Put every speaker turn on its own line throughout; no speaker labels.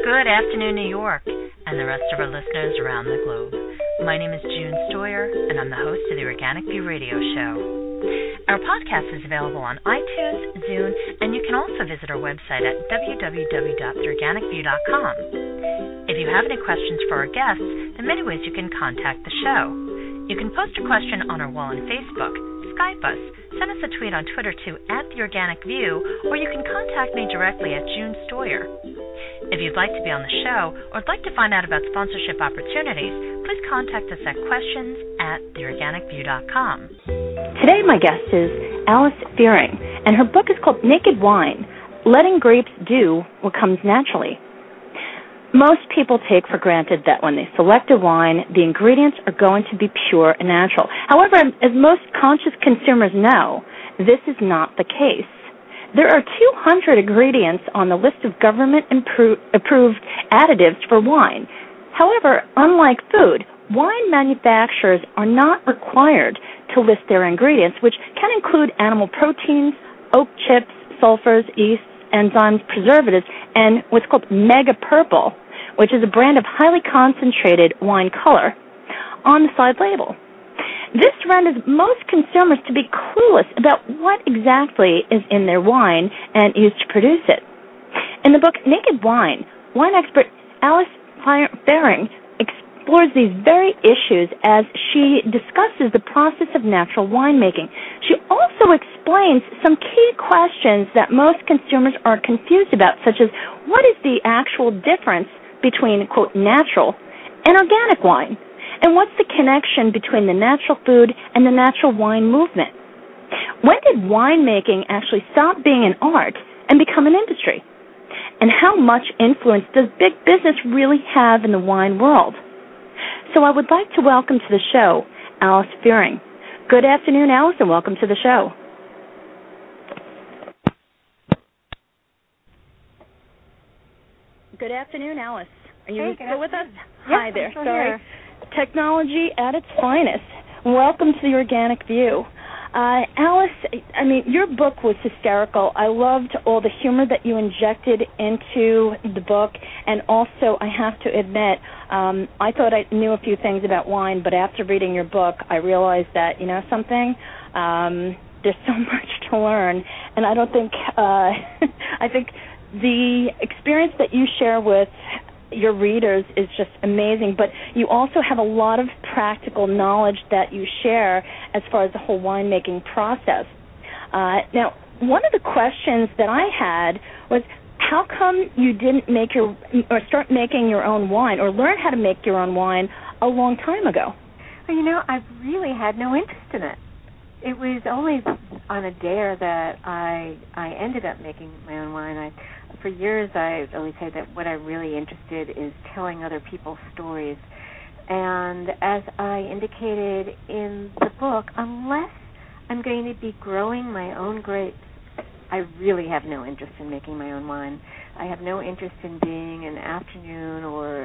Good afternoon, New York, and the rest of our listeners around the globe. My name is June Stoyer, and I'm the host of the Organic View Radio Show. Our podcast is available on iTunes, Zune, and you can also visit our website at www.theorganicview.com. If you have any questions for our guests, there are many ways you can contact the show. You can post a question on our wall on Facebook, Skype us, send us a tweet on Twitter to @TheOrganicView, or you can contact me directly at June Stoyer. If you'd like to be on the show or would like to find out about sponsorship opportunities, please contact us at questions@theorganicview.com.
Today my guest is Alice Fearing, and her book is called Naked Wine, Letting Grapes Do What Comes Naturally. Most people take for granted that when they select a wine, the ingredients are going to be pure and natural. However, as most conscious consumers know, this is not the case. There are 200 ingredients on the list of government-approved additives for wine. However, unlike food, wine manufacturers are not required to list their ingredients, which can include animal proteins, oak chips, sulfurs, yeasts, enzymes, preservatives, and what's called Mega Purple, which is a brand of highly concentrated wine color, on the side label. This renders most consumers to be clueless about what exactly is in their wine and used to produce it. In the book Naked Wine, wine expert Alice Fearing explores these very issues as she discusses the process of natural winemaking. She also explains some key questions that most consumers are confused about, such as what is the actual difference between, quote, natural and organic wine? And what's the connection between the natural food and the natural wine movement? When did winemaking actually stop being an art and become an industry? And how much influence does big business really have in the wine world? So I would like to welcome to the show Alice Fearing. Good afternoon, Alice, and welcome to the show. Good afternoon, Alice. Are you still with us?
Yes,
Hi there.
I'm
Sorry.
here.
Technology at its finest. Welcome to the Organic View. Alice, I mean, your book was hysterical. I loved all the humor that you injected into the book, and also, I have to admit, I thought I knew a few things about wine, but after reading your book, I realized that, you know something, there's so much to learn, and I don't think, I think the experience that you share with your readers is just amazing, but you also have a lot of practical knowledge that you share as far as the whole winemaking process. Now, one of the questions that I had was, how come you didn't start making your own wine or learn how to make your own wine a long time ago?
Well, you know, I really had no interest in it. It was only on a dare that I ended up making my own wine. For years, I always say that what I'm really interested is telling other people's stories. And as I indicated in the book, unless I'm going to be growing my own grapes, I really have no interest in making my own wine. I have no interest in being an afternoon or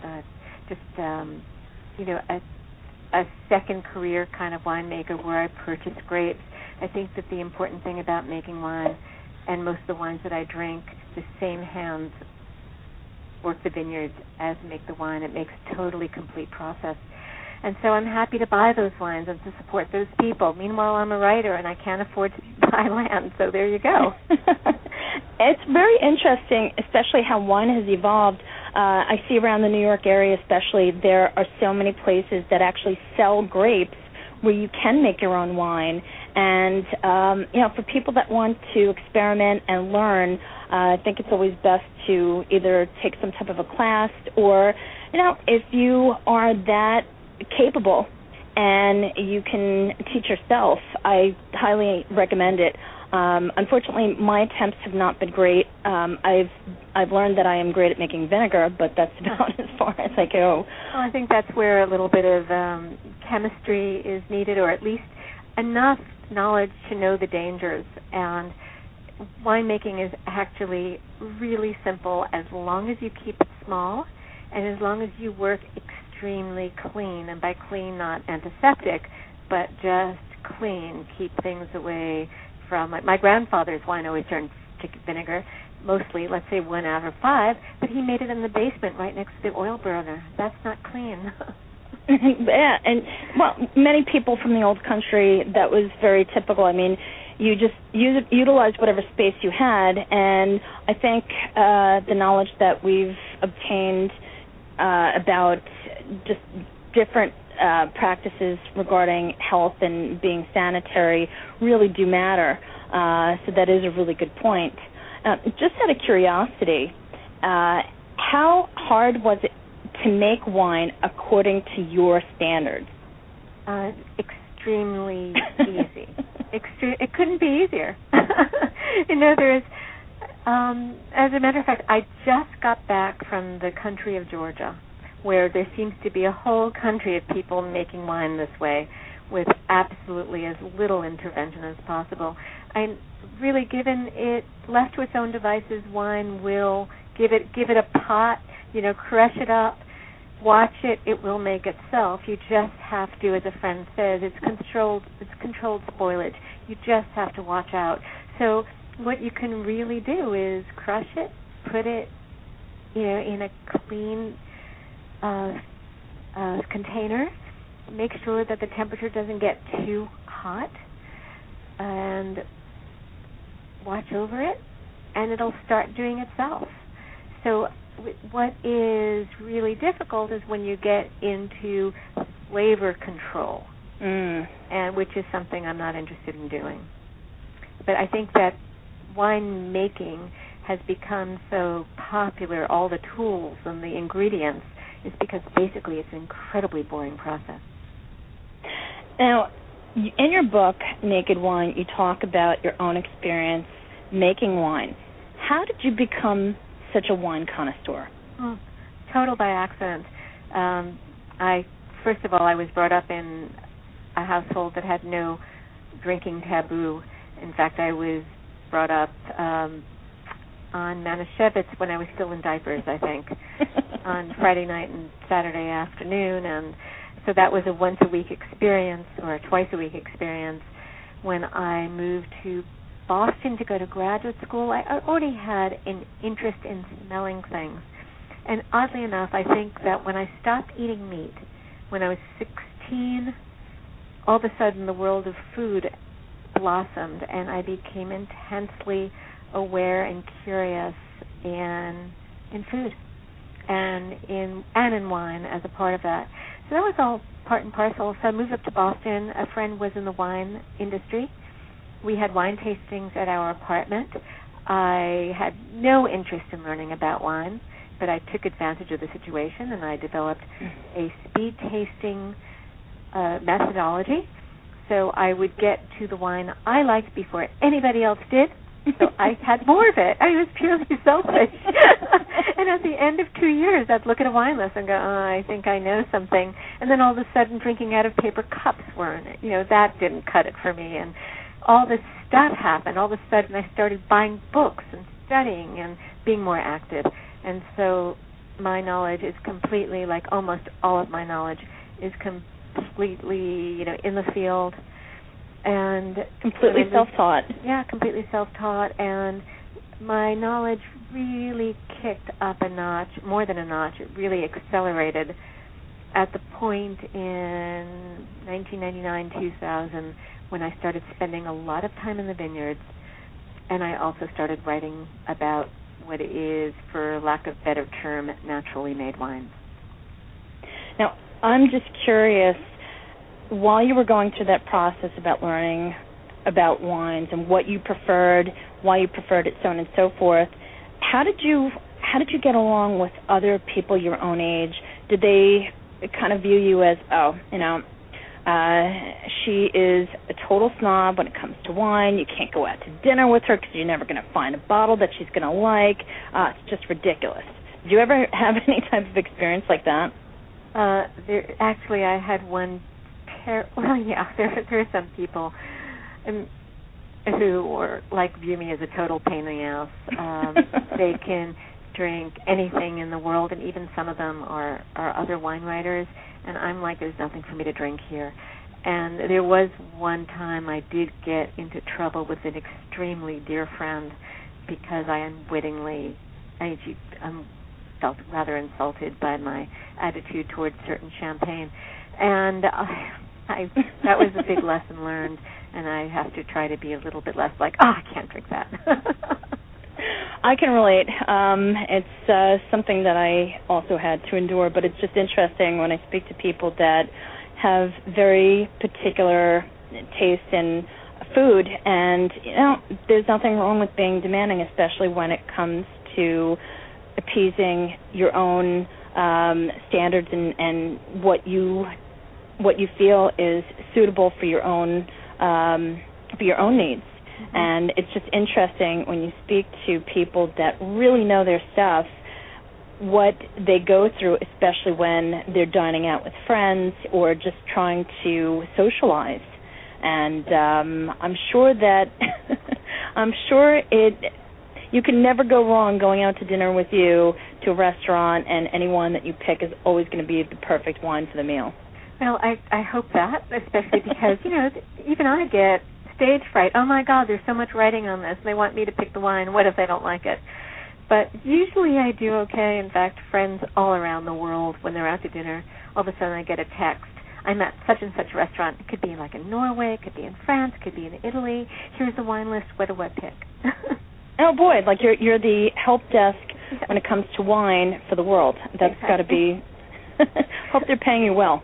a second career kind of winemaker where I purchase grapes. I think that the important thing about making wine, and most of the wines that I drink, the same hands work the vineyards as make the wine. It makes a totally complete process. And so I'm happy to buy those wines and to support those people. Meanwhile, I'm a writer, and I can't afford to buy land, so there you go.
It's very interesting, especially how wine has evolved. I see around the New York area especially, there are so many places that actually sell grapes where you can make your own wine. And, for people that want to experiment and learn, I think it's always best to either take some type of a class or, if you are that capable and you can teach yourself, I highly recommend it. Unfortunately, my attempts have not been great. I've learned that I am great at making vinegar, but that's about as far as I go.
Well, I think that's where a little bit of chemistry is needed, or at least enough knowledge to know the dangers. And winemaking is actually really simple as long as you keep it small and as long as you work extremely clean. And by clean, not antiseptic, but just clean. Keep things away from, my grandfather's wine always turned to vinegar, mostly, let's say 1 out of 5, but he made it in the basement right next to the oil burner. That's not clean.
Yeah, and many people from the old country, that was very typical. I mean, you just utilized whatever space you had, and I think the knowledge that we've obtained about just different practices regarding health and being sanitary really do matter. So that is a really good point. Just out of curiosity, how hard was it to make wine according to your standards?
Extremely easy. It couldn't be easier. There's, as a matter of fact, I just got back from the country of Georgia, where there seems to be a whole country of people making wine this way with absolutely as little intervention as possible. And really, given it left to its own devices, wine will give it a pot, crush it up, watch it, it will make itself. You just have to, as a friend says, it's controlled spoilage. You just have to watch out. So what you can really do is crush it, put it, in a clean container. Make sure that the temperature doesn't get too hot, and watch over it, and it'll start doing itself. So what is really difficult is when you get into flavor control, and which is something I'm not interested in doing. But I think that wine making has become so popular, all the tools and the ingredients, is because basically it's an incredibly boring process.
Now, in your book, Naked Wine, you talk about your own experience making wine. How did you become such a wine connoisseur?
Total by accident. First of all, I was brought up in a household that had no drinking taboo. In fact, I was brought up on Manischewitz when I was still in diapers, I think, on Friday night and Saturday afternoon, and so that was a once-a-week experience or a twice-a-week experience. When I moved to Boston to go to graduate school, I already had an interest in smelling things. And oddly enough, I think that when I stopped eating meat, when I was 16, all of a sudden the world of food blossomed, and I became intensely aware and curious in food and in wine as a part of that. So that was all part and parcel. So I moved up to Boston. A friend was in the wine industry. We had wine tastings at our apartment. I had no interest in learning about wine, but I took advantage of the situation, and I developed a speed tasting methodology. So I would get to the wine I liked before anybody else did, so I had more of it. I was purely selfish. And at the end of 2 years, I'd look at a wine list and go, I think I know something. And then all of a sudden, drinking out of paper cups weren't, that didn't cut it for me. And all this stuff happened. All of a sudden, I started buying books and studying and being more active. And so my knowledge is completely, like almost all of my knowledge, is completely, in the field. And
completely self-taught.
Yeah, completely self-taught. And my knowledge really kicked up a notch, more than a notch. It really accelerated at the point in 1999-2000 when I started spending a lot of time in the vineyards, and I also started writing about what is, for lack of a better term, naturally made wines.
Now, I'm just curious, while you were going through that process about learning about wines and what you preferred, why you preferred it, so on and so forth, how did you get along with other people your own age? Did they kind of view you as, she is a total snob when it comes to wine. You can't go out to dinner with her because you're never going to find a bottle that she's going to like. It's just ridiculous. Did you ever have any type of experience like that?
Actually, I had one. There are some people who view me as a total pain in the ass. They can drink anything in the world, and even some of them are other wine writers, and I'm like, there's nothing for me to drink here. And there was one time I did get into trouble with an extremely dear friend, because I unwittingly felt rather insulted by my attitude towards certain champagne, and that was a big lesson learned, and I have to try to be a little bit less like, I can't drink that.
I can relate. It's something that I also had to endure, but it's just interesting when I speak to people that have very particular taste in food, and there's nothing wrong with being demanding, especially when it comes to appeasing your own standards and what you feel is suitable for your own needs. Mm-hmm. And it's just interesting when you speak to people that really know their stuff, what they go through, especially when they're dining out with friends or just trying to socialize. And I'm sure you can never go wrong going out to dinner with you to a restaurant, and any wine that you pick is always going to be the perfect wine for the meal.
Well, I hope that, especially because, even I get stage fright. Oh, my God, there's so much writing on this, and they want me to pick the wine. What if they don't like it? But usually I do okay. In fact, friends all around the world, when they're out to dinner, all of a sudden I get a text. I'm at such and such restaurant. It could be like in Norway, it could be in France, it could be in Italy. Here's the wine list. What do I pick?
Oh, boy, like you're the help desk when it comes to wine for the world. That's got to be – hope they're paying you well.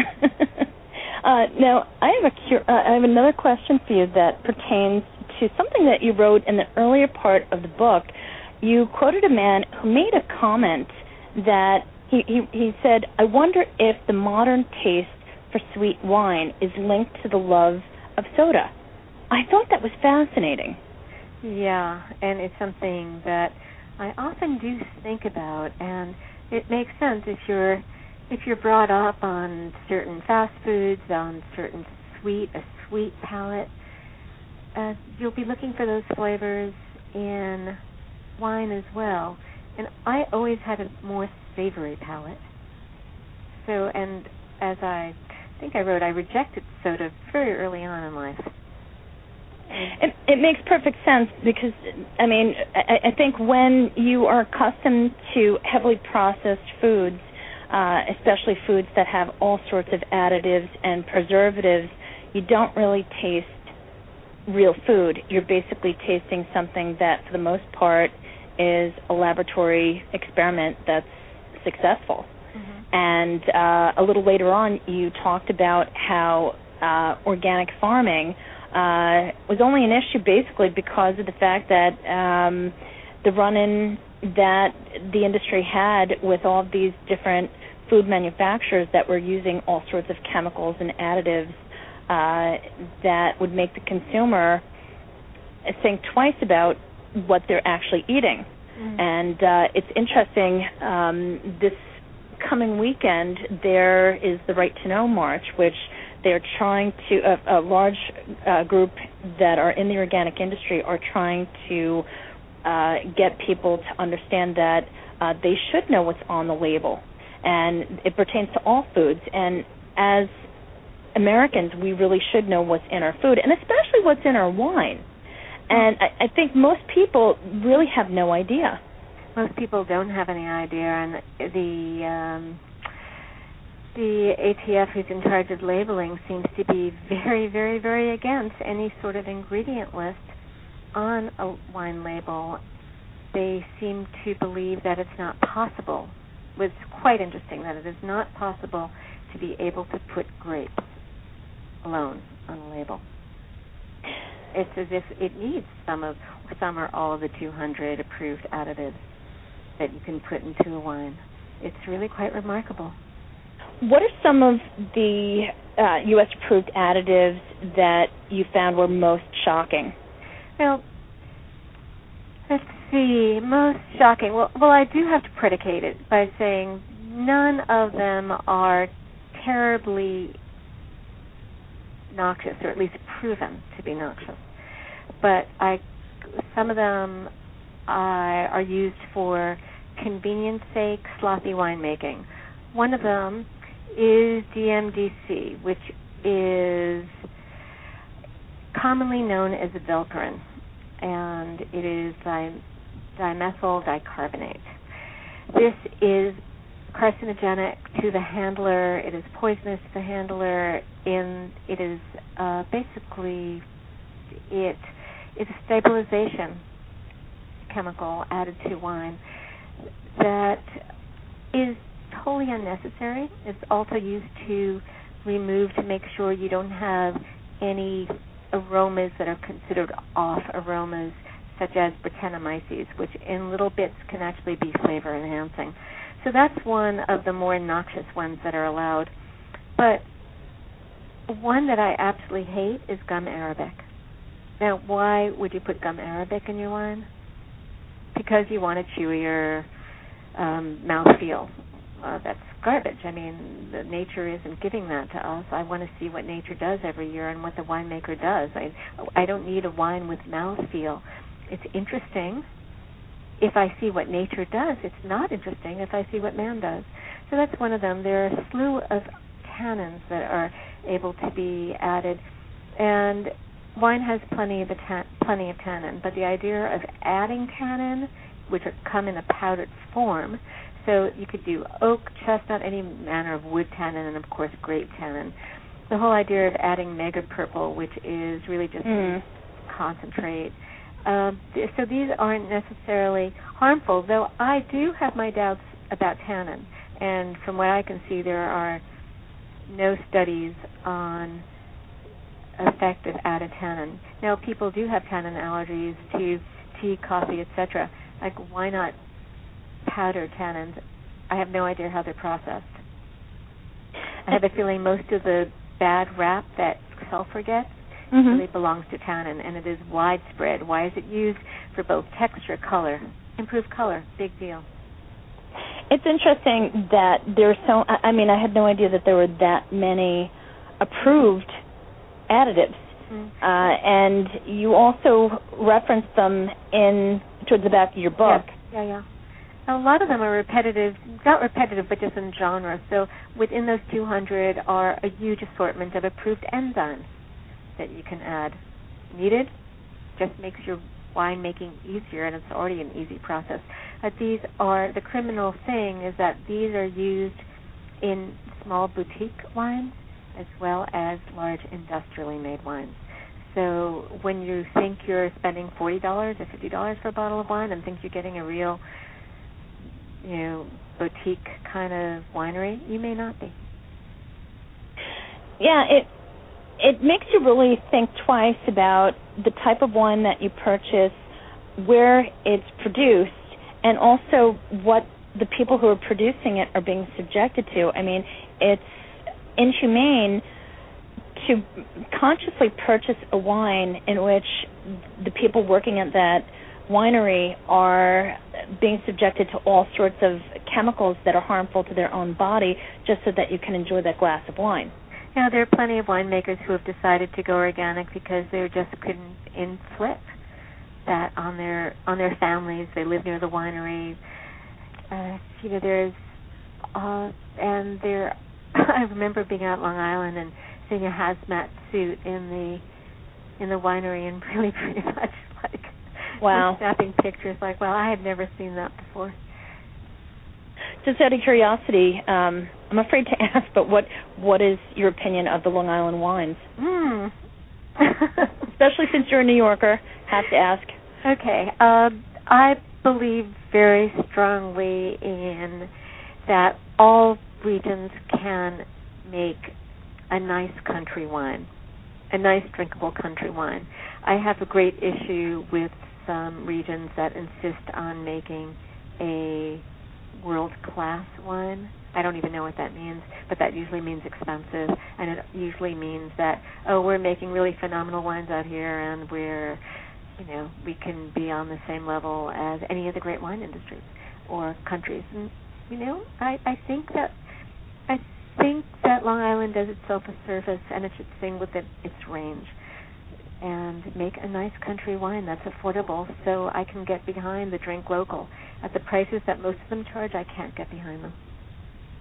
Now, I have another question for you that pertains to something that you wrote in the earlier part of the book. You quoted a man who made a comment that he said, I wonder if the modern taste for sweet wine is linked to the love of soda. I thought that was fascinating.
Yeah, and it's something that I often do think about, and it makes sense if you're brought up on certain fast foods, on a sweet palate, you'll be looking for those flavors in wine as well. And I always had a more savory palate. So, and as I think I wrote, I rejected soda very early on in life.
It makes perfect sense because, I think when you are accustomed to heavily processed foods, especially foods that have all sorts of additives and preservatives, you don't really taste real food. You're basically tasting something that, for the most part, is a laboratory experiment that's successful. Mm-hmm. And a little later on, you talked about how organic farming was only an issue basically because of the fact that the run-in that the industry had with all of these different food manufacturers that were using all sorts of chemicals and additives that would make the consumer think twice about what they're actually eating. Mm-hmm. And it's interesting, this coming weekend there is the Right to Know March, which they're trying to, a large group that are in the organic industry are trying to get people to understand that they should know what's on the label. And it pertains to all foods. And as Americans, we really should know what's in our food, and especially what's in our wine. And I think most people really have no idea.
Most people don't have any idea, and the ATF, who's in charge of labeling, seems to be very, very, very against any sort of ingredient list on a wine label. They seem to believe that it's not possible. It's quite interesting that it is not possible to be able to put grapes alone on a label. It's as if it needs some or all of the 200 approved additives that you can put into a wine. It's really quite remarkable.
What are some of the U.S.-approved additives that you found were most shocking?
Well, let's see, most shocking. Well, I do have to predicate it by saying none of them are terribly noxious, or at least proven to be noxious. But some of them are used for convenience sake, sloppy winemaking. One of them is DMDC, which is commonly known as Velcorin. and it is dimethyl dicarbonate. This is carcinogenic to the handler. It is poisonous to the handler. It is basically it is a stabilization chemical added to wine that is totally unnecessary. It's also used to make sure you don't have any aromas that are considered off aromas, such as Brettanomyces, which in little bits can actually be flavor enhancing. So that's one of the more noxious ones that are allowed. But one that I absolutely hate is gum arabic. Now, why would you put gum arabic in your wine? Because you want a chewier mouthfeel. That's garbage. I mean, the nature isn't giving that to us. I want to see what nature does every year and what the winemaker does. I don't need a wine with mouthfeel. It's interesting if I see what nature does. It's not interesting if I see what man does. So that's one of them. There are a slew of tannins that are able to be added, and wine has plenty of tannin. But the idea of adding tannin, which come in a powdered form, so you could do oak, chestnut, any manner of wood tannin, and of course grape tannin. The whole idea of adding mega purple, which is really just concentrate. So these aren't necessarily harmful, though I do have my doubts about tannin. And from what I can see, there are no studies on effect of added tannin. Now, people do have tannin allergies to tea, coffee, etc. Like, why not powder tannins? I have no idea how they're processed. I have a feeling most of the bad rap that sulfur gets really belongs to tannin, and it is widespread. Why is it used? For both texture, color, improved color, big deal.
It's interesting that there's I mean, I had no idea that there were that many approved additives. And you also referenced them towards the back of your book.
Yeah. A lot of them are repetitive, not repetitive, but just in genre. So within those 200 are a huge assortment of approved enzymes that you can add. Needed, just makes your wine making easier, and it's already an easy process. But the criminal thing is that these are used in small boutique wines as well as large industrially made wines. So when you think you're spending $40 or $50 for a bottle of wine and think you're getting a real, boutique kind of winery, you may not be.
Yeah, it makes you really think twice about the type of wine that you purchase, where it's produced, and also what the people who are producing it are being subjected to. I mean, it's inhumane to consciously purchase a wine in which the people working at that winery are being subjected to all sorts of chemicals that are harmful to their own body just so that you can enjoy that glass of wine.
Yeah, there are plenty of winemakers who have decided to go organic because they just couldn't inflict that on their families. They live near the winery. I remember being out Long Island and seeing a hazmat suit in the winery, and really pretty much like snapping pictures. Like, well, I had never seen that before.
Just out of curiosity, I'm afraid to ask, but what is your opinion of the Long Island wines? Especially since you're a New Yorker, have to ask.
Okay. I believe very strongly in that all regions can make a nice country wine, a nice drinkable country wine. I have a great issue with some regions that insist on making a world-class wine. I don't even know what that means, but that usually means expensive, and it usually means that, we're making really phenomenal wines out here, and we can be on the same level as any of the great wine industries or countries. And, I think that Long Island does itself a service, and it should sing within its range and make a nice country wine that's affordable, so I can get behind the drink local. At the prices that most of them charge, I can't get behind them.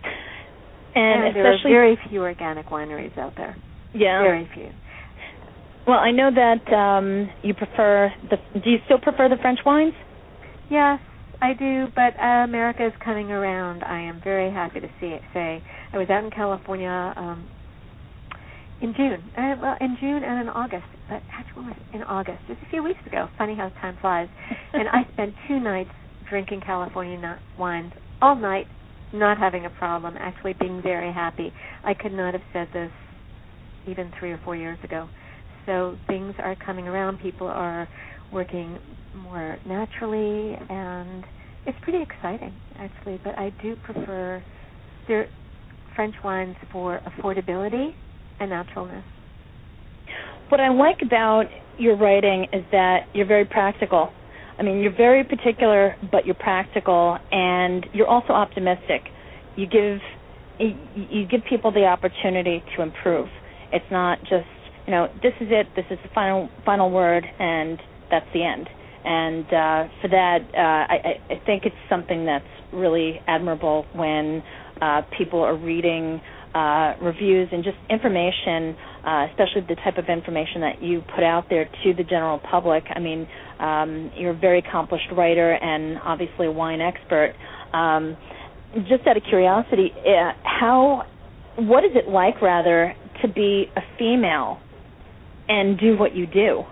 And
there are very few organic wineries out there.
Yeah.
Very few.
Well, I know that you prefer do you still prefer the French wines?
Yes, I do, but America is coming around. I am very happy to say I was out in California in June. In June and in August, but actually in August, just a few weeks ago. Funny how time flies. And I spent 2 nights drinking California wines all night, not having a problem, actually being very happy. I could not have said this even 3 or 4 years ago. So things are coming around. People are working more naturally, and it's pretty exciting, actually. But I do prefer French wines for affordability and naturalness.
What I like about your writing is that you're very practical. I mean, you're very particular, but you're practical, and you're also optimistic. You give people the opportunity to improve. It's not just, this is it, this is the final word, and that's the end. And for that, I think it's something that's really admirable when people are reading reviews and just information, especially the type of information that you put out there to the general public. I mean, you're a very accomplished writer and obviously a wine expert. Just out of curiosity, what is it like, rather, to be a female and do what you do?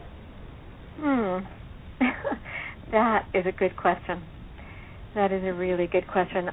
That is a good question. That is a really good question.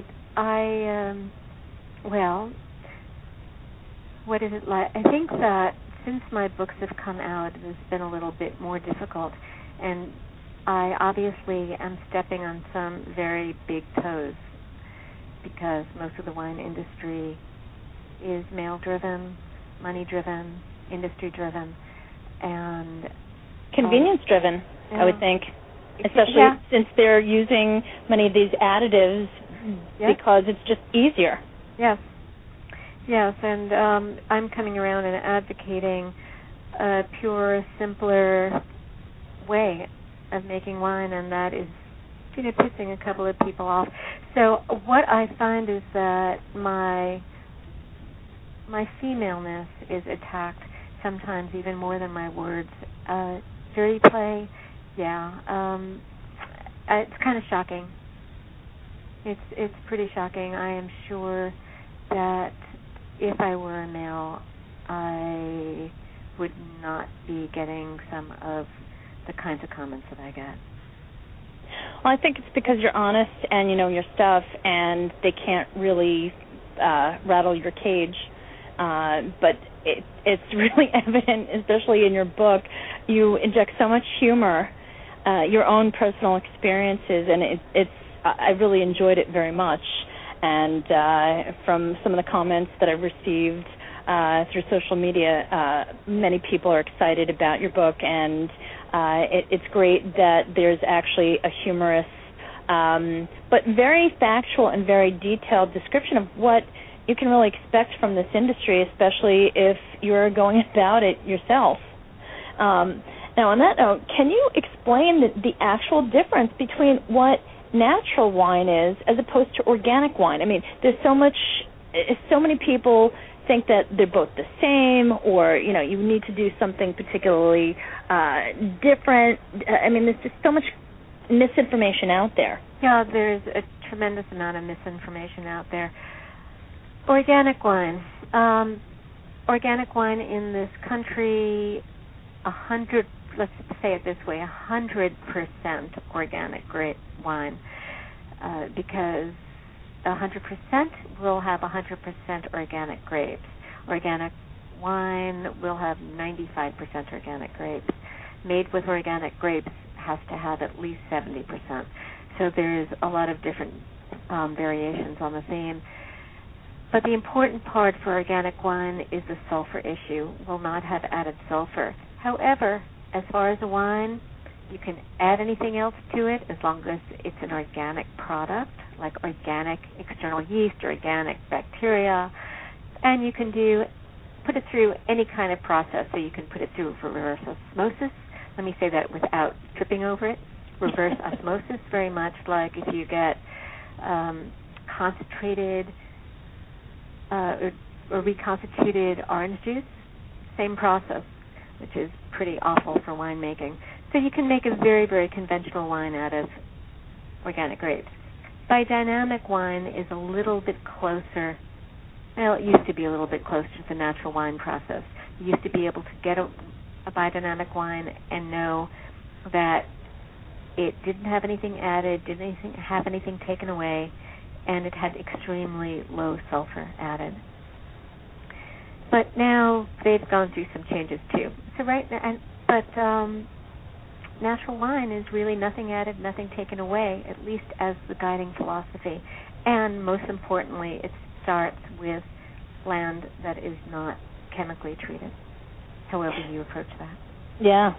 Well, what is it like? I think that since my books have come out, it has been a little bit more difficult, and I obviously am stepping on some very big toes because most of the wine industry is male-driven, money-driven, industry-driven, and
convenience-driven, I would think, especially since they're using many of these additives because it's just easier.
Yes, and I'm coming around and advocating a pure, simpler way of making wine, and that is, pissing a couple of people off. So what I find is that my femaleness is attacked sometimes even more than my words. Dirty play, it's kind of shocking. It's pretty shocking. I am sure that if I were a male, I would not be getting some of the kinds of comments that I get.
Well, I think it's because you're honest and you know your stuff, and they can't really rattle your cage. But it's really evident, especially in your book. You inject so much humor, your own personal experiences, and I really enjoyed it very much. And from some of the comments that I've received through social media, many people are excited about your book, and it's great that there's actually a humorous but very factual and very detailed description of what you can really expect from this industry, especially if you're going about it yourself. Now, on that note, can you explain the actual difference between what natural wine is as opposed to organic wine? I mean, there's so many people think that they're both the same, or you need to do something particularly different. I mean, there's just so much misinformation out there.
Yeah, there's a tremendous amount of misinformation out there. Organic wine. Organic wine in this country, 100%, let's say it this way, 100% organic grape wine, because 100% will have 100% organic grapes. Organic wine will have 95% organic grapes. Made with organic grapes has to have at least 70%. So there's a lot of different variations on the theme. But the important part for organic wine is the sulfur issue. Will not have added sulfur. However, as far as the wine, you can add anything else to it as long as it's an organic product, like organic external yeast or organic bacteria. And you can put it through any kind of process. So you can put it through reverse osmosis. Let me say that without tripping over it. Reverse osmosis, very much like if you get concentrated or reconstituted orange juice, same process. which is pretty awful for winemaking. So you can make a very, very conventional wine out of organic grapes. Biodynamic wine is a little bit closer. Well, it used to be a little bit closer to the natural wine process. You used to be able to get a biodynamic wine and know that it didn't have anything added, didn't have anything taken away, and it had extremely low sulfur added. But now they've gone through some changes too. So natural wine is really nothing added, nothing taken away, at least as the guiding philosophy. And most importantly, it starts with land that is not chemically treated, however you approach that.
Yeah.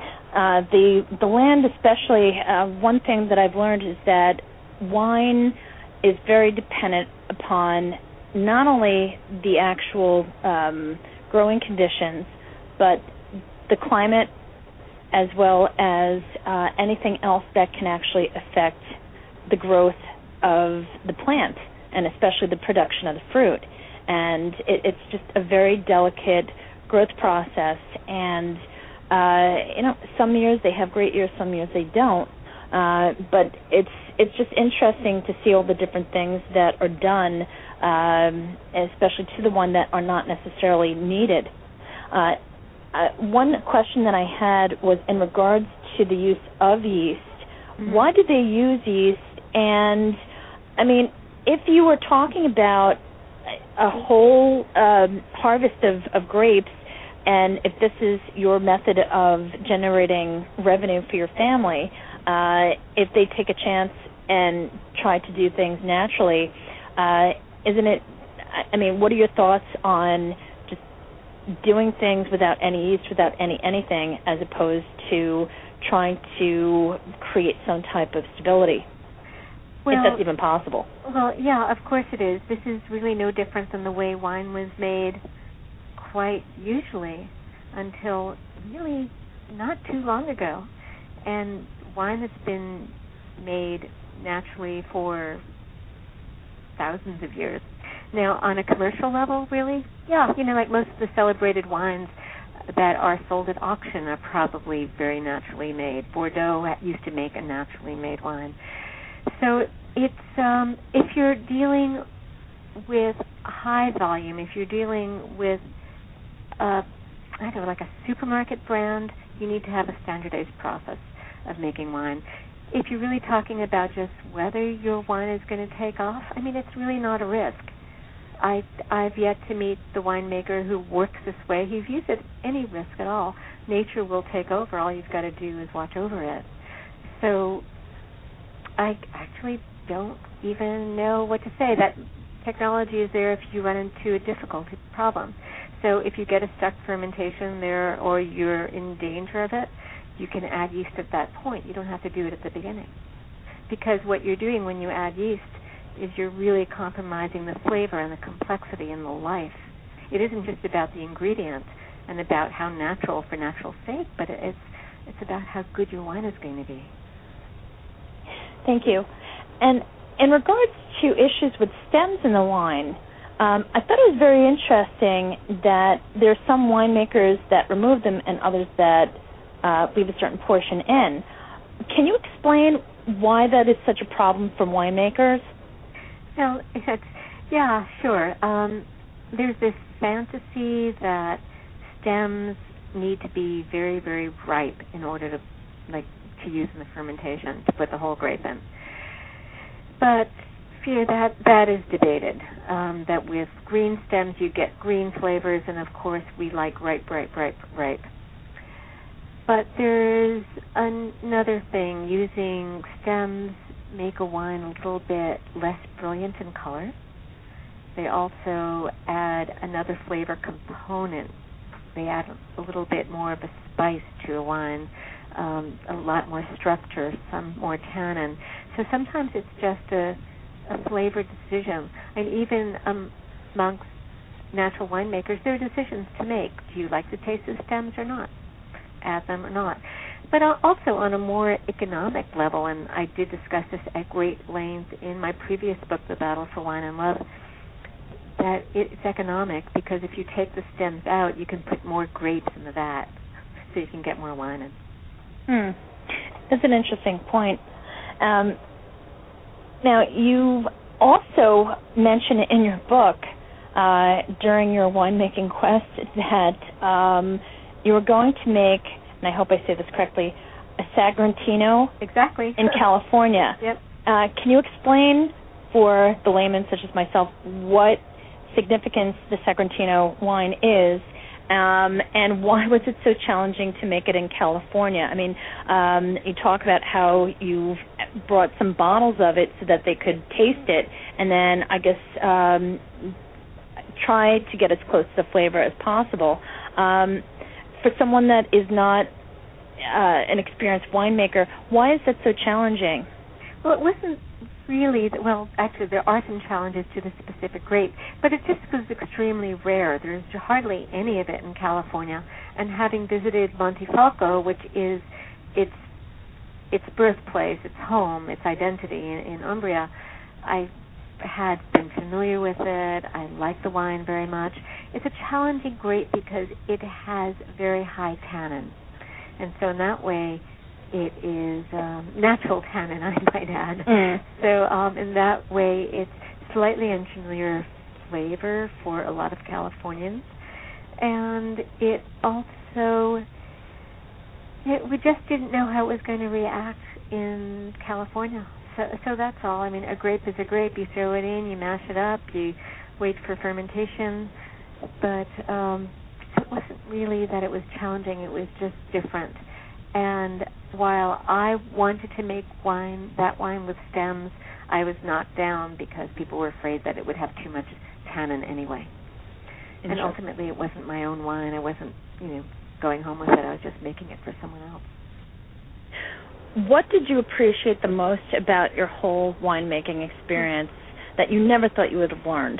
The land especially, one thing that I've learned is that wine is very dependent upon not only the actual growing conditions, but the climate as well as anything else that can actually affect the growth of the plant and especially the production of the fruit. And it's just a very delicate growth process. And, some years they have great years, some years they don't. But it's just interesting to see all the different things that are done, especially to the one that are not necessarily needed. One question that I had was in regards to the use of yeast. Mm-hmm. Why do they use yeast? And, if you were talking about a whole harvest of grapes, and if this is your method of generating revenue for your family, if they take a chance and try to do things naturally, isn't it, what are your thoughts on just doing things without any yeast, without anything, as opposed to trying to create some type of stability, if that's even possible?
Well, yeah, of course it is. This is really no different than the way wine was made quite usually until really not too long ago. And wine has been made naturally for thousands of years. Now, on a commercial level, really, yeah, like most of the celebrated wines that are sold at auction are probably very naturally made. Bordeaux used to make a naturally made wine. So it's if you're dealing with high volume, if you're dealing with like a supermarket brand, you need to have a standardized process of making wine. If you're really talking about just whether your wine is going to take off, it's really not a risk. I've yet to meet the winemaker who works this way. He views it any risk at all. Nature will take over. All you've got to do is watch over it. So I actually don't even know what to say. That technology is there if you run into a difficult problem. So if you get a stuck fermentation there or you're in danger of it, you can add yeast at that point. You don't have to do it at the beginning. Because what you're doing when you add yeast is you're really compromising the flavor and the complexity and the life. It isn't just about the ingredient and about how natural for natural sake, but it's about how good your wine is going to be.
Thank you. And in regards to issues with stems in the wine, I thought it was very interesting that there are some winemakers that remove them and others that leave a certain portion in. Can you explain why that is such a problem for winemakers?
Well, yeah, sure. There's this fantasy that stems need to be very, very ripe in order to use in the fermentation, to put the whole grape in. But that is debated. That with green stems you get green flavors, and of course we like ripe. But there's another thing. Using stems make a wine a little bit less brilliant in color. They also add another flavor component. They add a little bit more of a spice to a wine, a lot more structure, some more tannin. So sometimes it's just a flavor decision. And even amongst natural winemakers, there are decisions to make. Do you like the taste of stems or not? Add them or not. But also on a more economic level, and I did discuss this at great length in my previous book, The Battle for Wine and Love, that it's economic because if you take the stems out, you can put more grapes in the vat. so you can get more wine in.
That's an interesting point. Now, you also mention in your book during your winemaking quest that you were going to make, and I hope I say this correctly, a Sagrantino
exactly
in California.
Yep.
Can you explain for the layman such as myself what significance the Sagrantino wine is, and why was it so challenging to make it in California? I mean, you talk about how you brought some bottles of it so that they could taste it, and then I guess try to get as close to the flavor as possible. For someone that is not an experienced winemaker, why is that so challenging?
Well, it wasn't really, well, actually there are some challenges to the specific grape, but it just was extremely rare. There's hardly any of it in California. And having visited Montefalco, which is its birthplace, its home, its identity in Umbria, I had been familiar with it. I like the wine very much. It's a challenging grape because it has very high tannin. And so in that way, it is natural tannin, I might add. So in that way, it's slightly unfamiliar flavor for a lot of Californians. And it also, we just didn't know how it was going to react in California. So that's all. I mean, a grape is a grape. You throw it in, you mash it up, you wait for fermentation. But it wasn't really that it was challenging. It was just different. And while I wanted to make that wine with stems, I was knocked down because people were afraid that it would have too much tannin anyway. And ultimately, it wasn't my own wine. I wasn't, going home with it. I was just making it for someone else.
What did you appreciate the most about your whole winemaking experience that you never thought you would have learned?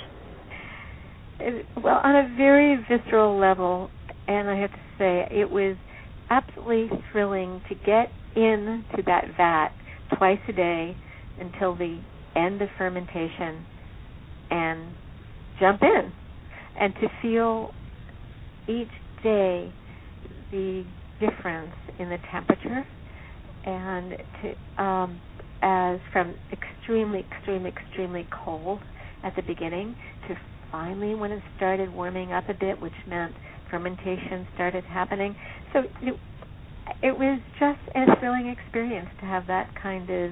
Well, on a very visceral level, and I have to say, it was absolutely thrilling to get into that vat twice a day until the end of fermentation and jump in and to feel each day the difference in the temperature and as from extremely cold at the beginning to finally when it started warming up a bit, which meant fermentation started happening. So it was just a thrilling experience to have that kind of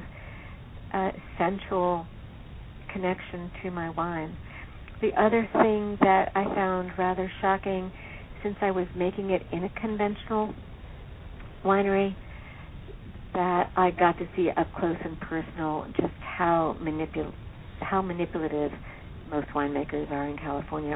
sensual connection to my wine. The other thing that I found rather shocking, since I was making it in a conventional winery, that I got to see up close and personal just how manipulative most winemakers are in California.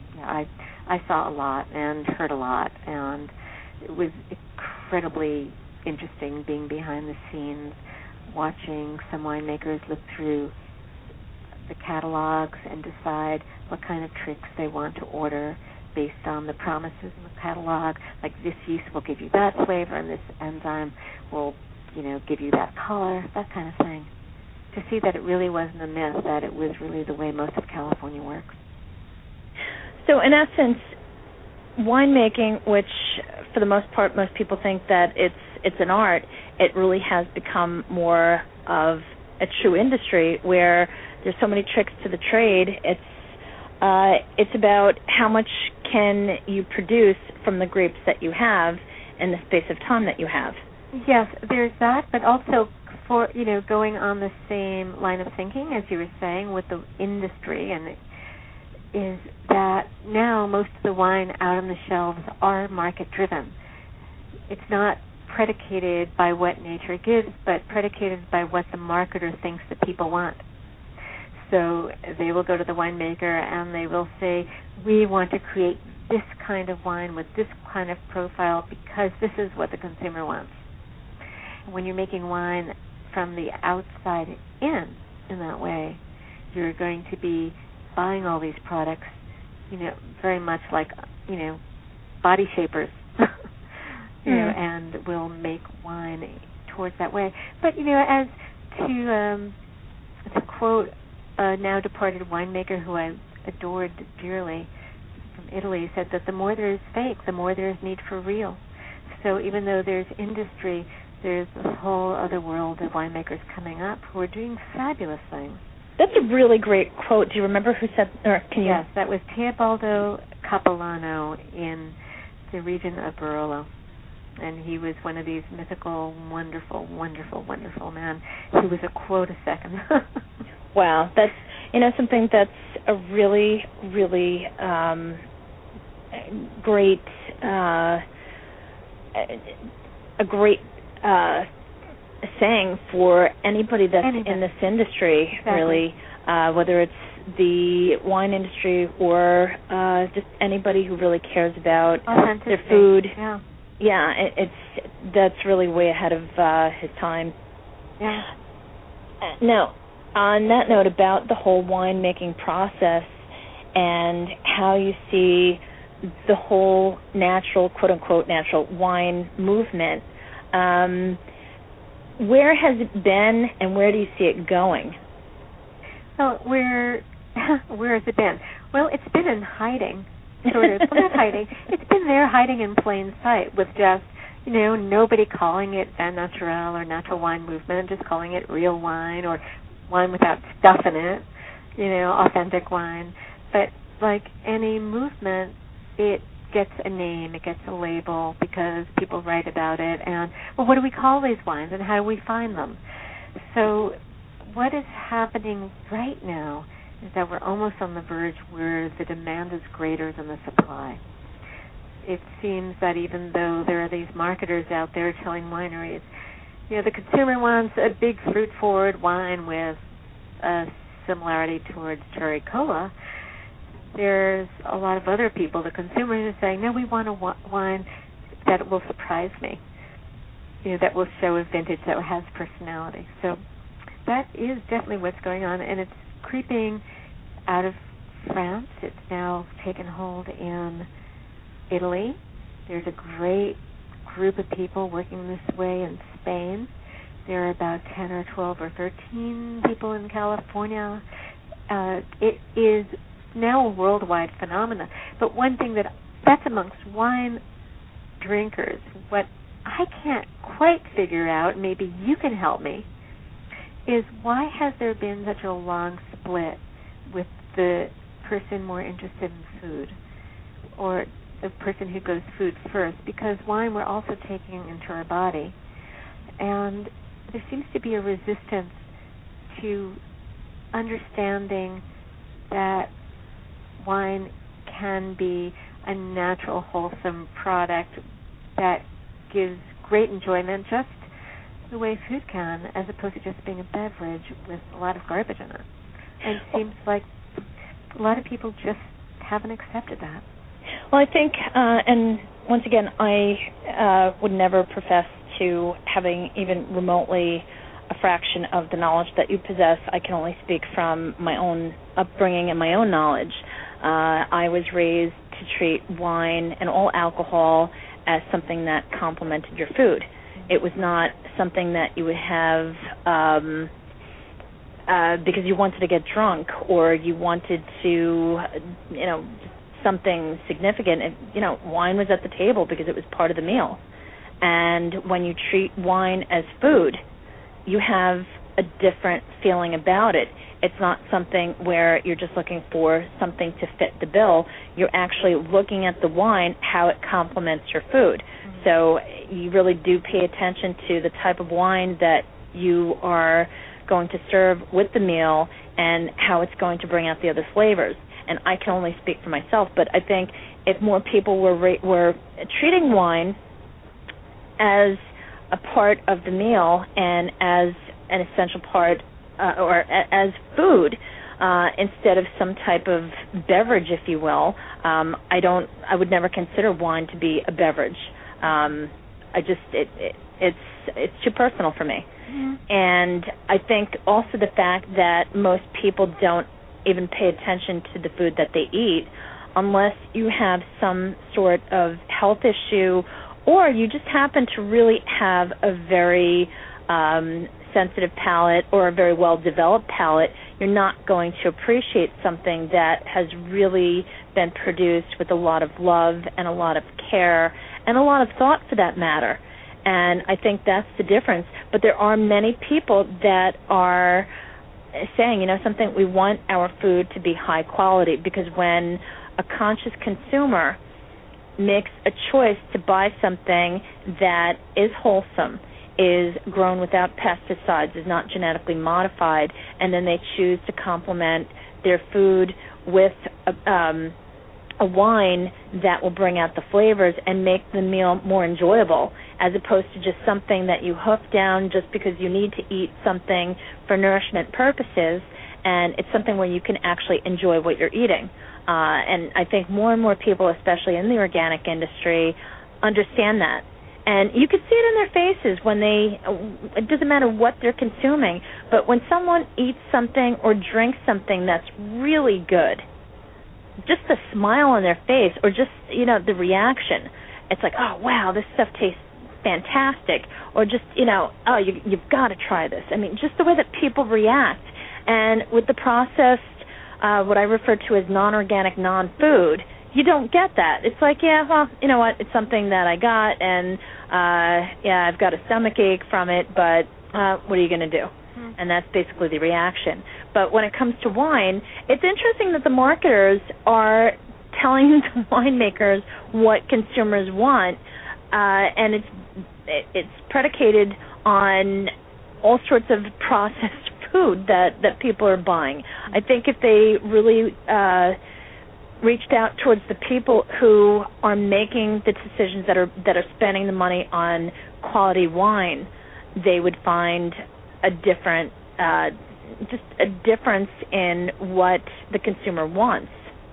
I saw a lot and heard a lot, and it was incredibly interesting being behind the scenes, watching some winemakers look through the catalogs and decide what kind of tricks they want to order based on the promises in the catalog, like this yeast will give you that flavor and this enzyme will, give you that color, that kind of thing. To see that it really wasn't a myth, that it was really the way most of California works.
So in essence, winemaking, which for the most part most people think that it's an art, it really has become more of a true industry where there's so many tricks to the trade. It's about how much can you produce from the grapes that you have in the space of time that you have.
Yes, there's that, but also for going on the same line of thinking as you were saying with the industry, and is that now most of the wine out on the shelves are market driven. It's not predicated by what nature gives, but predicated by what the marketer thinks that people want. So they will go to the winemaker and they will say, we want to create this kind of wine with this kind of profile because this is what the consumer wants. When you're making wine from the outside in that way, you're going to be buying all these products, very much like, body shapers, and will make wine towards that way. But, as to quote a now departed winemaker who I adored dearly from Italy, said that the more there is fake, the more there is need for real. So even though there's industry, there's a whole other world of winemakers coming up who are doing fabulous things.
That's a really great quote. Do you remember who said, or can you?
Yes, that was Teobaldo Capilano in the region of Barolo. And he was one of these mythical, wonderful, wonderful, wonderful men who was a quote a second.
Wow, that's something that's a really, really great, a great saying for anybody that's in this industry, exactly. Really, whether it's the wine industry or just anybody who really cares about their food. Yeah, that's really way ahead of his time.
Yeah.
Now, on that note about the whole winemaking process and how you see the whole natural, quote-unquote, natural wine movement, where has it been and where do you see it going?
Well, where has it been? Well, it's been in hiding. Sort of. Well, not hiding. It's been there hiding in plain sight with just, nobody calling it Vin Naturel or natural wine movement, just calling it real wine or wine without stuff in it, authentic wine. But like any movement, it gets a name, it gets a label because people write about it. And, well, what do we call these wines and how do we find them? So what is happening right now is that we're almost on the verge where the demand is greater than the supply. It seems that even though there are these marketers out there telling wineries, the consumer wants a big fruit-forward wine with a similarity towards cherry cola, there's a lot of other people, the consumers, are saying, no, we want a wine that will surprise me, that will show a vintage that has personality. So that is definitely what's going on, and it's creeping out of France. It's now taken hold in Italy. There's a great group of people working this way in Spain. There are about 10 or 12 or 13 people in California. It is now a worldwide phenomenon. But one thing that's amongst wine drinkers, what I can't quite figure out, maybe you can help me, is why has there been such a long split with the person more interested in food or the person who goes food first? Because wine we're also taking into our body, and there seems to be a resistance to understanding that wine can be a natural, wholesome product that gives great enjoyment just the way food can, as opposed to just being a beverage with a lot of garbage in it. And it seems like a lot of people just haven't accepted that.
Well, I think, and once again, I would never profess to having even remotely a fraction of the knowledge that you possess. I can only speak from my own upbringing and my own knowledge. I was raised to treat wine and all alcohol as something that complemented your food. It was not something that you would have because you wanted to get drunk or you wanted to, something significant. Wine was at the table because it was part of the meal. And when you treat wine as food, you have a different feeling about it. It's not something where you're just looking for something to fit the bill. You're actually looking at the wine, how it complements your food. Mm-hmm. So you really do pay attention to the type of wine that you are going to serve with the meal and how it's going to bring out the other flavors. And I can only speak for myself, but I think if more people were treating wine as a part of the meal and as an essential part or as food instead of some type of beverage, if you will, I would never consider wine to be a beverage. It's too personal for me. Mm-hmm. And I think also the fact that most people don't even pay attention to the food that they eat unless you have some sort of health issue or you just happen to really have a very sensitive palate or a very well-developed palate. You're not going to appreciate something that has really been produced with a lot of love and a lot of care and a lot of thought, for that matter. And I think that's the difference. But there are many people that are saying, something, we want our food to be high quality, because when a conscious consumer makes a choice to buy something that is wholesome, is grown without pesticides, is not genetically modified, and then they choose to complement their food with a wine that will bring out the flavors and make the meal more enjoyable, as opposed to just something that you hoof down just because you need to eat something for nourishment purposes, and it's something where you can actually enjoy what you're eating. And I think more and more people, especially in the organic industry, understand that. And you can see it in their faces when it doesn't matter what they're consuming, but when someone eats something or drinks something that's really good, just the smile on their face, or just, the reaction, it's like, oh, wow, this stuff tastes fantastic, or just, oh, you've got to try this. I mean, just the way that people react. And with the processed, what I refer to as non-organic, non-food, you don't get that. It's like, yeah, well, you know what, it's something that I got, and, I've got a stomach ache from it, but what are you going to do? And that's basically the reaction. But when it comes to wine, it's interesting that the marketers are telling the winemakers what consumers want, and it's predicated on all sorts of processed food that people are buying. I think if they really reached out towards the people who are making the decisions, that are spending the money on quality wine, they would find a different, just a difference in what the consumer wants.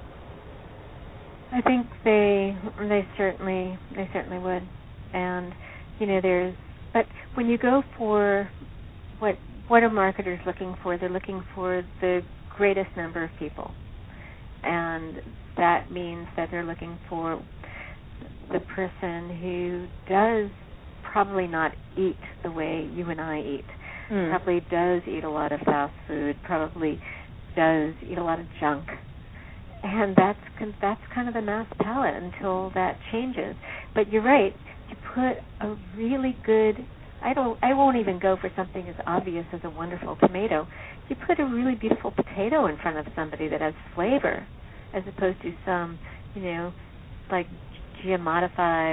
I think they certainly would, and but when you go for what are marketers looking for? They're looking for the greatest number of people, and that means that they're looking for the person who does probably not eat the way you and I eat. Probably does eat a lot of fast food, probably does eat a lot of junk. And that's kind of the mass palate until that changes. But you're right, you put a really good, I won't even go for something as obvious as a wonderful tomato. You put a really beautiful potato in front of somebody that has flavor, as opposed to some, like GM-modified,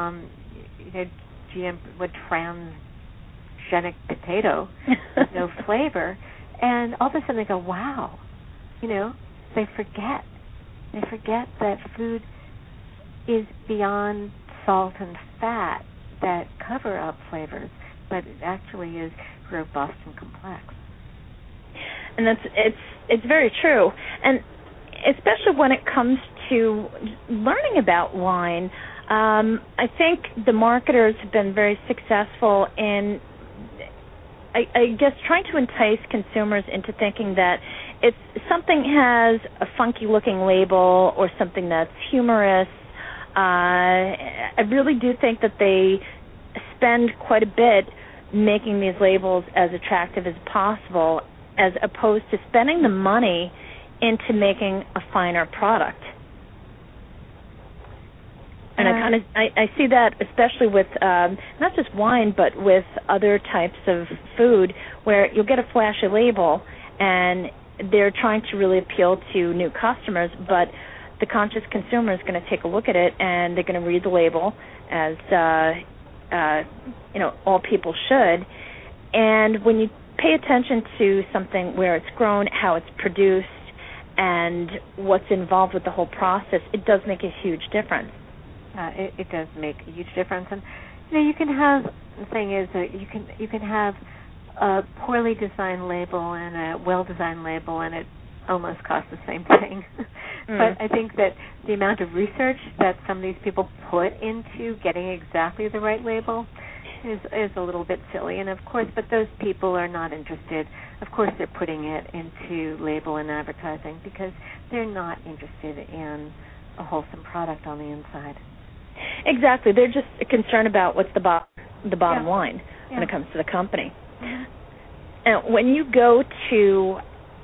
transgenic potato with no flavor, and all of a sudden they go, wow, they forget that food is beyond salt and fat that cover up flavors, but it actually is robust and complex.
And it's very true, and especially when it comes to learning about wine, I think the marketers have been very successful in, I guess, trying to entice consumers into thinking that if something has a funky-looking label or something that's humorous, I really do think that they spend quite a bit making these labels as attractive as possible, as opposed to spending the money into making a finer product. And I see that especially with not just wine, but with other types of food, where you'll get a flashy label, and they're trying to really appeal to new customers, but the conscious consumer is going to take a look at it, and they're going to read the label, as all people should. And when you pay attention to something where it's grown, how it's produced, and what's involved with the whole process, it does make a huge difference.
It does make a huge difference, and you can have, the thing is that you can have a poorly designed label and a well-designed label, and it almost costs the same thing. But I think that the amount of research that some of these people put into getting exactly the right label is a little bit silly. And of course, but those people are not interested. Of course, they're putting it into label and advertising because they're not interested in a wholesome product on the inside.
Exactly. They're just concerned about what's the bottom line when it comes to the company. And when you go to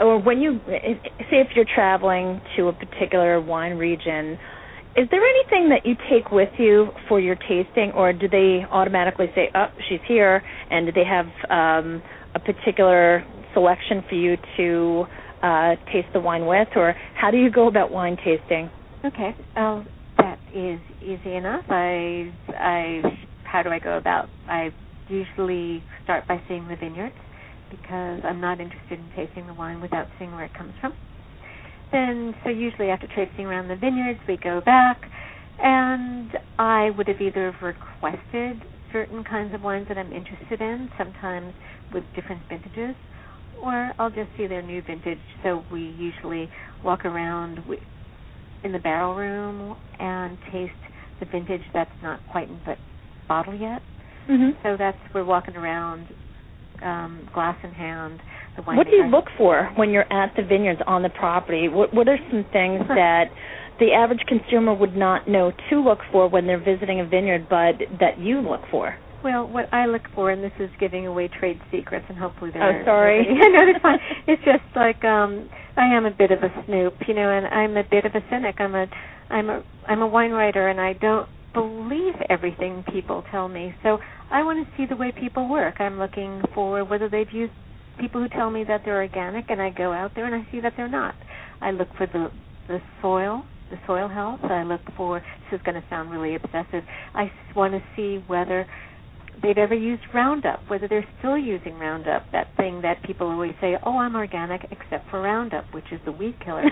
or when you, say if you're traveling to a particular wine region, is there anything that you take with you for your tasting, or do they automatically say, oh, she's here, and do they have a particular selection for you to taste the wine with, or how do you go about wine tasting?
Okay, that is easy enough. How do I go about? I usually start by seeing the vineyards, because I'm not interested in tasting the wine without seeing where it comes from. Then, so usually after traipsing around the vineyards, we go back, and I would have either requested certain kinds of wines that I'm interested in, sometimes with different vintages, or I'll just see their new vintage. So we usually walk around in the barrel room and taste the vintage that's not quite in the bottle yet.
Mm-hmm.
So we're walking around, glass in hand.
What do you look for when you're at the vineyards on the property? What are some things that the average consumer would not know to look for when they're visiting a vineyard, but that you look for?
Well, what I look for, and this is giving away trade secrets, and hopefully they're...
Oh, sorry.
No, that's fine. It's just like I am a bit of a snoop, and I'm a bit of a cynic. I'm a wine writer, and I don't believe everything people tell me. So I want to see the way people work. I'm looking for whether they've used people who tell me that they're organic, and I go out there and I see that they're not. I look for the soil health. I look for, this is going to sound really obsessive, I want to see whether they've ever used Roundup, whether they're still using Roundup, that thing that people always say, oh, I'm organic except for Roundup, which is the weed killer.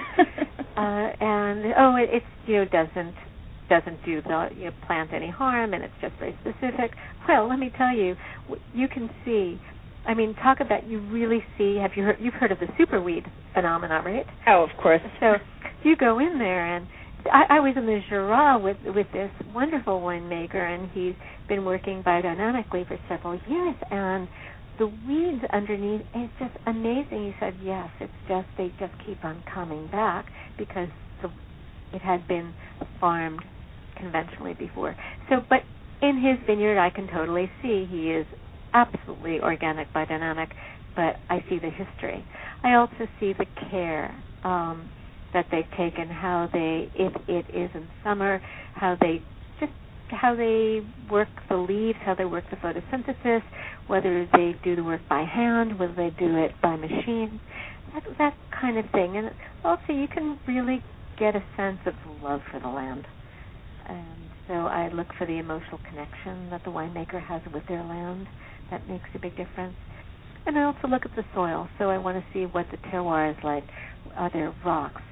It doesn't do the plant any harm, and it's just very specific. Well, let me tell you, you can see, talk about, you really see, you've heard of the superweed phenomena, right?
Oh, of course.
So you go in there, and I was in the Jura with this wonderful winemaker, and he's been working biodynamically for several years, and the weeds underneath, it's just amazing. He said, yes, they just keep on coming back because it had been farmed conventionally before. So, but in his vineyard, I can totally see he is absolutely organic, biodynamic, but I see the history. I also see the care that they've taken, how they, if it is in summer, how they work the leaves, how they work the photosynthesis, whether they do the work by hand, whether they do it by machine, that kind of thing. And also you can really get a sense of love for the land. And so I look for the emotional connection that the winemaker has with their land. That makes a big difference. And I also look at the soil. So I want to see what the terroir is like. Are there rocks?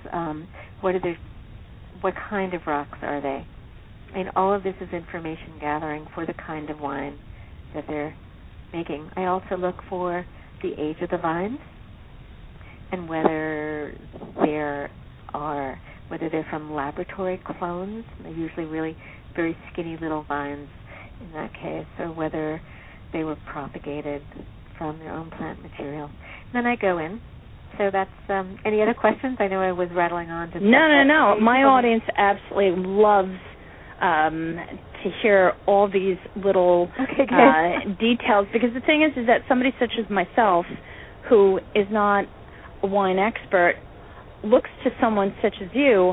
What kind of rocks are they? And all of this is information gathering for the kind of wine that they're making. I also look for the age of the vines and whether they're from laboratory clones. They're usually really very skinny little vines in that case, or whether they were propagated from their own plant material. And then I go in. So that's, any other questions? I know I was rattling on to...
No. My audience absolutely loves to hear all these little details, because the thing is that somebody such as myself, who is not a wine expert, looks to someone such as you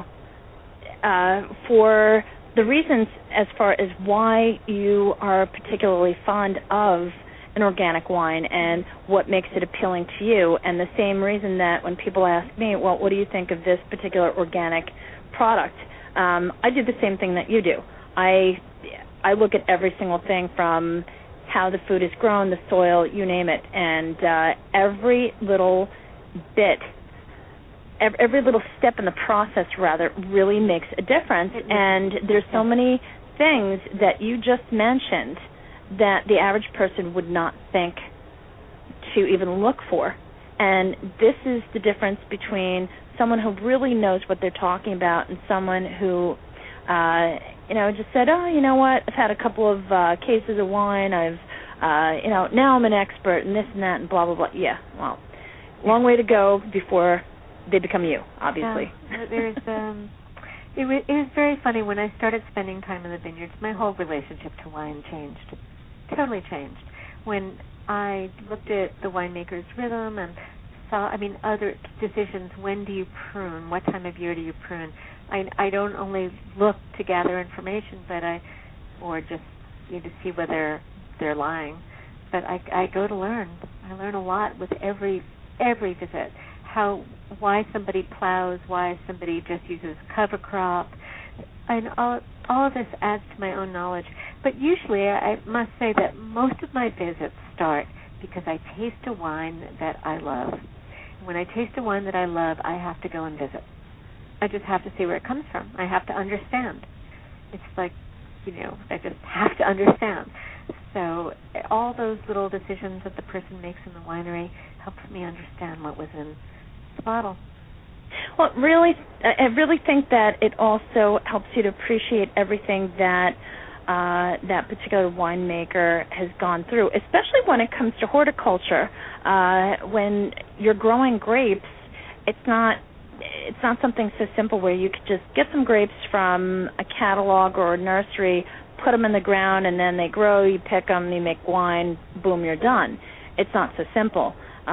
for the reasons as far as why you are particularly fond of an organic wine and what makes it appealing to you, and the same reason that when people ask me, well, what do you think of this particular organic product? I do the same thing that you do. I look at every single thing from how the food is grown, the soil, you name it, and every little bit, every little step in the process, rather, really makes a difference. And there's so many things that you just mentioned that the average person would not think to even look for. And this is the difference between someone who really knows what they're talking about and someone who, just said, oh, you know what, I've had a couple of cases of wine, I've, now I'm an expert and this and that and blah, blah, blah. Yeah, well, long way to go before they become you, obviously.
There's, it was very funny. When I started spending time in the vineyards, my whole relationship to wine changed, totally changed. When I looked at the winemaker's rhythm and other decisions. When do you prune? What time of year do you prune? I don't only look to gather information, or just to see whether they're lying, but I go to learn. I learn a lot with every visit. Why somebody plows, why somebody just uses cover crop, and all of this adds to my own knowledge. But usually, I must say that most of my visits start because I taste a wine that I love. When I taste a wine that I love, I have to go and visit. I just have to see where it comes from. I have to understand. It's like, I just have to understand. So all those little decisions that the person makes in the winery helps me understand what was in the bottle.
Well, I really think that it also helps you to appreciate everything that that particular winemaker has gone through, especially when it comes to horticulture. When you're growing grapes, it's not something so simple where you could just get some grapes from a catalog or a nursery, put them in the ground, and then they grow, you pick them, you make wine, boom, you're done. It's not so simple.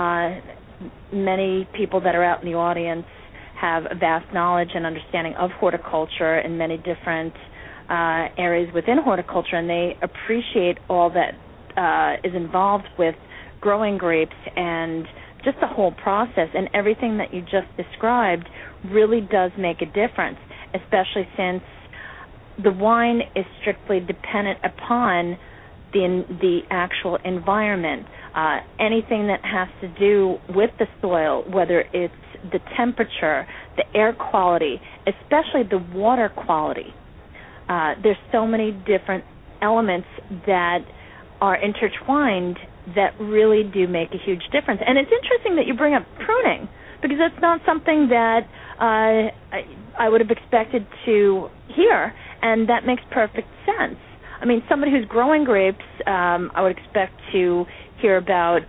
Many people that are out in the audience have a vast knowledge and understanding of horticulture in many different areas within horticulture, and they appreciate all that is involved with growing grapes and just the whole process. And everything that you just described really does make a difference, especially since the wine is strictly dependent upon the actual environment. Anything that has to do with the soil, whether it's the temperature, the air quality, especially the water quality. There's so many different elements that are intertwined that really do make a huge difference. And it's interesting that you bring up pruning, because that's not something that I would have expected to hear, and that makes perfect sense. I mean, somebody who's growing grapes, I would expect to hear about,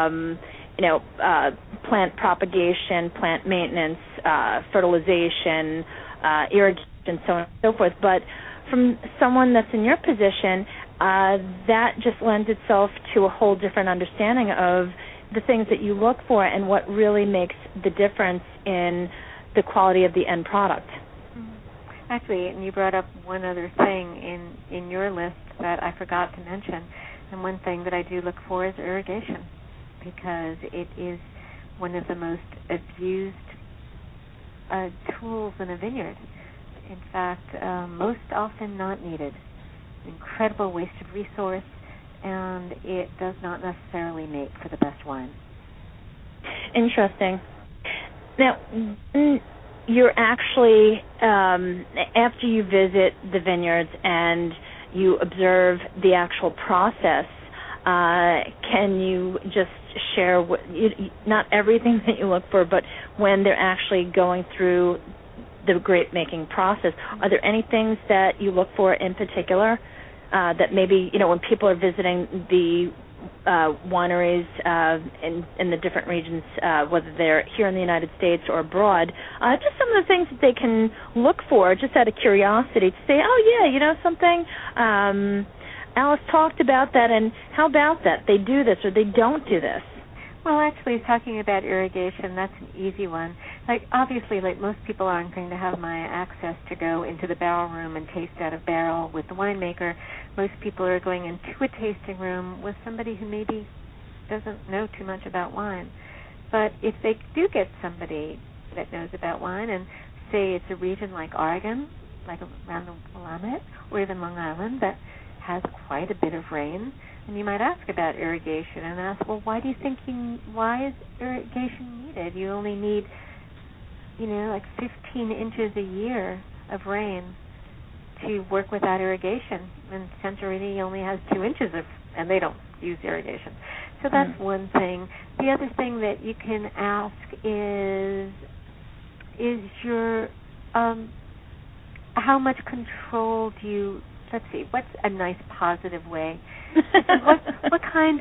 plant propagation, plant maintenance, fertilization, irrigation, so on and so forth. But from someone that's in your position, that just lends itself to a whole different understanding of the things that you look for and what really makes the difference in the quality of the end product.
Actually, and you brought up one other thing in your list that I forgot to mention, and one thing that I do look for is irrigation, because it is one of the most abused tools in a vineyard. In fact, most often not needed. Incredible waste of resource, and it does not necessarily make for the best wine.
Interesting. Now, you're actually, after you visit the vineyards and you observe the actual process, can you just share not everything that you look for, but when they're actually going through the grape making process, are there any things that you look for in particular that maybe, when people are visiting the wineries in the different regions, whether they're here in the United States or abroad, just some of the things that they can look for, just out of curiosity, to say, oh, yeah, something, Alice talked about that, and how about that? They do this or they don't do this.
Well, actually, talking about irrigation, that's an easy one. Obviously, most people aren't going to have my access to go into the barrel room and taste out of barrel with the winemaker. Most people are going into a tasting room with somebody who maybe doesn't know too much about wine. But if they do get somebody that knows about wine, and say it's a region like Oregon, like around the Willamette, or even Long Island, that has quite a bit of rain, and you might ask about irrigation and ask, well, why is irrigation needed? You only need, 15 inches a year of rain to work without irrigation. And Santorini only has 2 inches and they don't use irrigation. So that's one thing. The other thing that you can ask is your, how much control do you, let's see, what's a nice positive way? What kind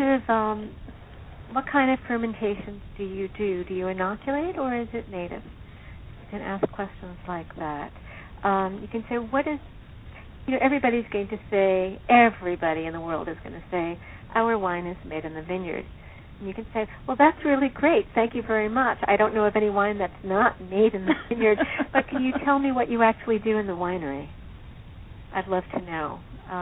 of fermentations do you do? Do you inoculate or is it native? You can ask questions like that. You can say, everybody's going to say, everybody in the world is going to say, our wine is made in the vineyard. And you can say, well, that's really great. Thank you very much. I don't know of any wine that's not made in the vineyard, but can you tell me what you actually do in the winery? I'd love to know.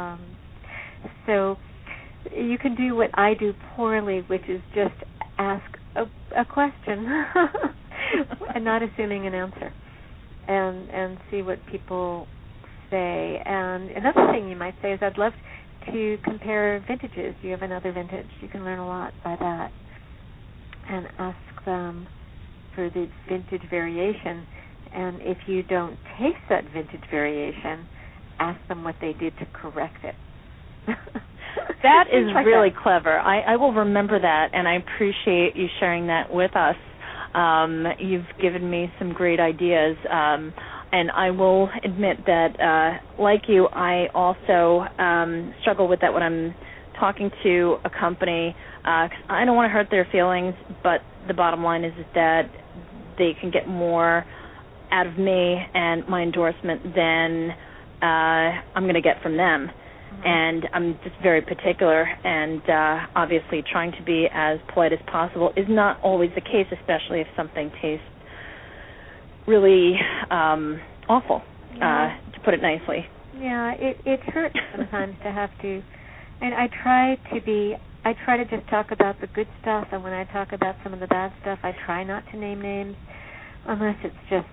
So you can do what I do poorly, which is just ask a question and not assuming an answer, and see what people say. And another thing you might say is, I'd love to compare vintages. Do you have another vintage? You can learn a lot by that. And ask them for the vintage variation. And if you don't taste that vintage variation, ask them what they did to correct it.
That is really clever. I will remember that, and I appreciate you sharing that with us. You've given me some great ideas. And I will admit that, like you, I also struggle with that when I'm talking to a company, 'cause I don't want to hurt their feelings, but the bottom line is that they can get more out of me and my endorsement than I'm going to get from them. Mm-hmm. And I'm just very particular, and obviously trying to be as polite as possible is not always the case, especially if something tastes really awful, to put it nicely.
Yeah, it hurts sometimes to have to, and I try to just talk about the good stuff, and when I talk about some of the bad stuff, I try not to name names, unless it's just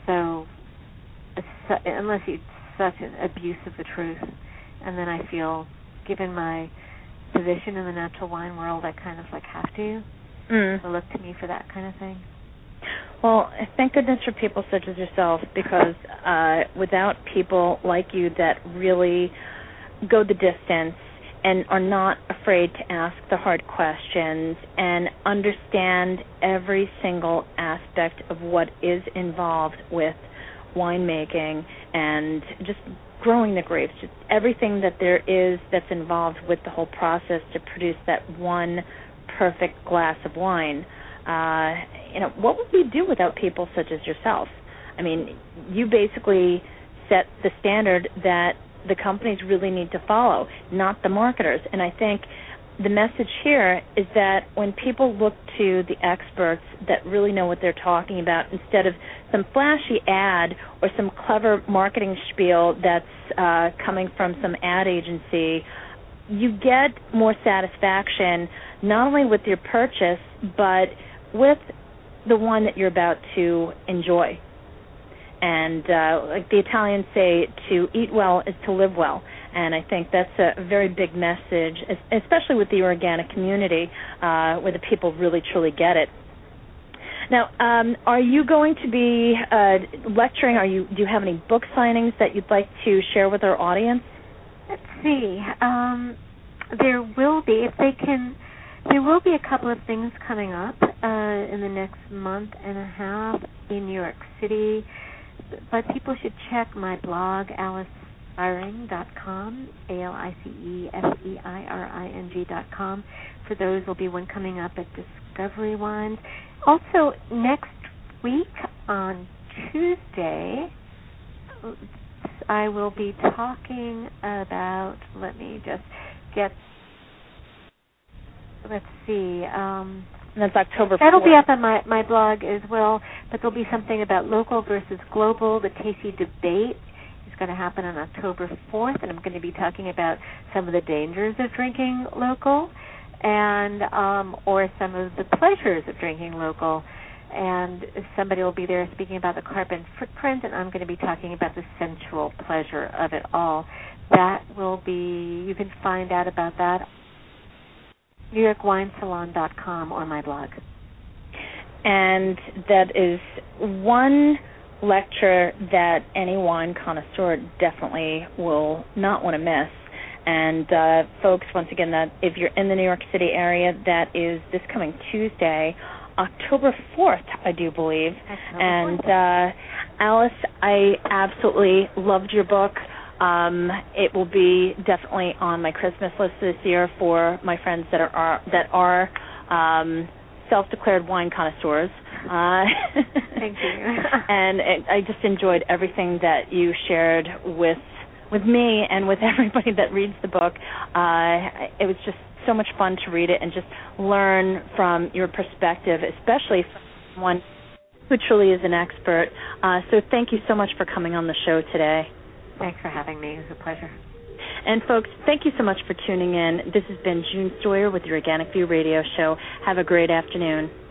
unless it's such an abuse of the truth, and then I feel, given my position in the natural wine world, I kind of have to look to me for that kind of thing.
Well, thank goodness for people such as yourself, because without people like you that really go the distance and are not afraid to ask the hard questions and understand every single aspect of what is involved with winemaking and just growing the grapes, just everything that there is that's involved with the whole process to produce that one perfect glass of wine. What would we do without people such as yourself? I mean, you basically set the standard that the companies really need to follow, not the marketers. And I think the message here is that when people look to the experts that really know what they're talking about, instead of some flashy ad or some clever marketing spiel that's coming from some ad agency, you get more satisfaction not only with your purchase, but with the one that you're about to enjoy. And like the Italians say, to eat well is to live well. And I think that's a very big message, especially with the organic community, where the people really, truly get it. Now, are you going to be lecturing? Do you have any book signings that you'd like to share with our audience?
Let's see. There will be, there will be a couple of things coming up in the next month and a half in New York City. But people should check my blog, AliceFeiring.com, AliceFeiring.com. For those, will be one coming up at Discovery Wines. Also, next week on Tuesday, I will be talking about,
that's October 4th.
That'll be up on my blog as well, but there'll be something about local versus global. The Tasty Debate is going to happen on October 4th, and I'm going to be talking about some of the dangers of drinking local and or some of the pleasures of drinking local. And somebody will be there speaking about the carbon footprint, and I'm going to be talking about the sensual pleasure of it all. That will be, you can find out about that NewYorkWineSalon.com or my blog.
And that is one lecture that any wine connoisseur definitely will not want to miss. And folks, once again, that if you're in the New York City area, that is this coming Tuesday, October 4th, I do believe. And Alice, I absolutely loved your book. It will be definitely on my Christmas list this year for my friends that are self-declared wine connoisseurs.
Thank you.
And I just enjoyed everything that you shared with me and with everybody that reads the book. It was just so much fun to read it and just learn from your perspective, especially from someone who truly is an expert. So thank you so much for coming on the show today.
Thanks for having me. It was a pleasure.
And, folks, thank you so much for tuning in. This has been June Sawyer with the Organic View Radio Show. Have a great afternoon.